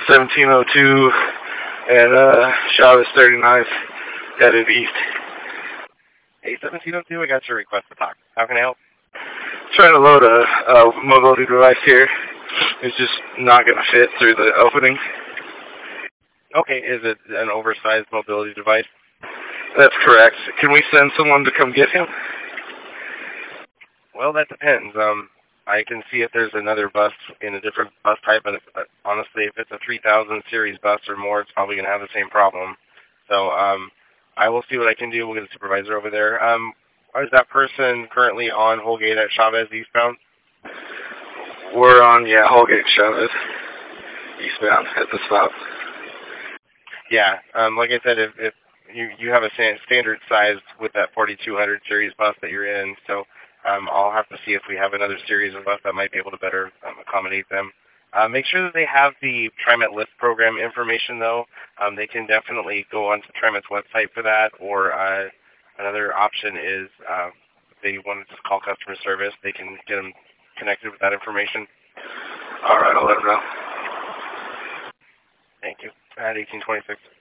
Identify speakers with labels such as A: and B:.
A: 1702 and Chavez 39th headed east.
B: Hey, 1702, I got your request to talk. How can I help?
A: Trying to load a mobility device here. It's just not going to fit through the opening.
B: Okay, is it an oversized mobility device?
A: That's correct. Can we send someone to come get him?
B: Well, that depends. I can see if there's another bus in a different bus type, but honestly, if it's a 3000 series bus or more, it's probably going to have the same problem. So I will see what I can do. We'll get a supervisor over there. Is that person currently on Holgate at Chavez eastbound?
A: We're on, Holgate, Chavez, eastbound at the stop.
B: Yeah, like I said, if you have a standard size with that 4200 series bus that you're in, so I'll have to see if we have another series of bus that might be able to better accommodate them. Make sure that they have the TriMet Lift program information, though. They can definitely go onto TriMet's website for that, or another option is if they want to just call customer service, they can get them connected with that information.
A: All right, I'll let them know.
B: Thank you. At 1826.